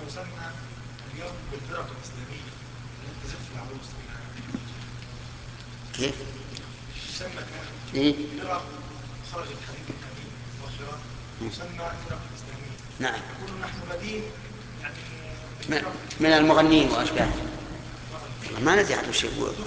يسمى اليوم بالفرق الإسلامية التي تزف العروس كيف؟ يسمى إيه؟ فرق خرج الحديث الأمين والفرق يسمى الفرق الإسلامية. نعم. يقول نحن بدين يعني من المغنين وأشباههم. ما ندري عنه شيء. الرجال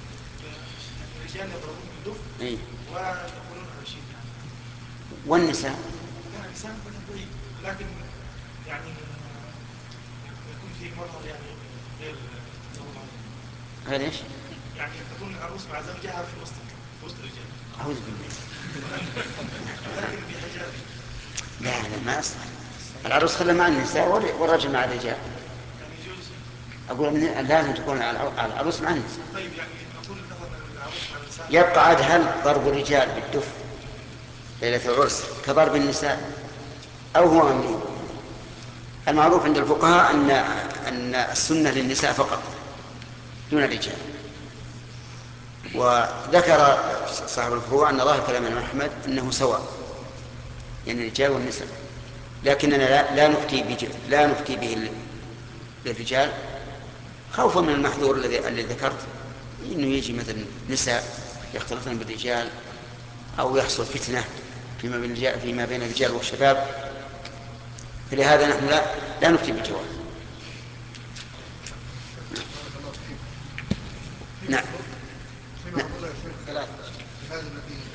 يضربون بالدف إيه؟ ويقولون أناشيد يعني. والنساء؟ لا النساء لكن يعني يكون فيه مظهر يعني غير نورمال. غير ايش؟ يعني تكون العروس مع زوجها في وسط الرجال. أعوذ بالله. لكن بحجاب. لا ما أصلح. العروس خلى مع النساء والرجل مع الرجال. يعني يجوز. أقول إن لازم تكون العروس مع النساء. طيب يعني نقول مثلا العروس مع النساء. يبقى عاد هل ضرب الرجال بالدف ليلة العرس كضرب النساء أو هو ممنوع؟ المعروف عند الفقهاء أن السنة للنساء فقط دون الرجال. وذكر صاحب الفروع أن ظاهر كلام الإمام أحمد أنه سواء يعني الرجال والنساء، لكننا لا نفتي به للرجال خوفا من المحذور الذي ذكرت، انه يجي مثلا نساء يختلطن بالرجال او يحصل فتنه فيما بين الرجال والشباب، فلهذا نحن لا نفتي بالجواز. في نعم. معضلة نعم. يا شيخ في هذا الذي